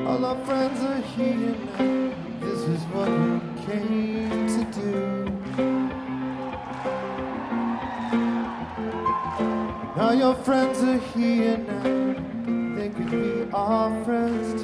All our friends are here now. This is what we came to do. Now your friends are here now. They could be our friends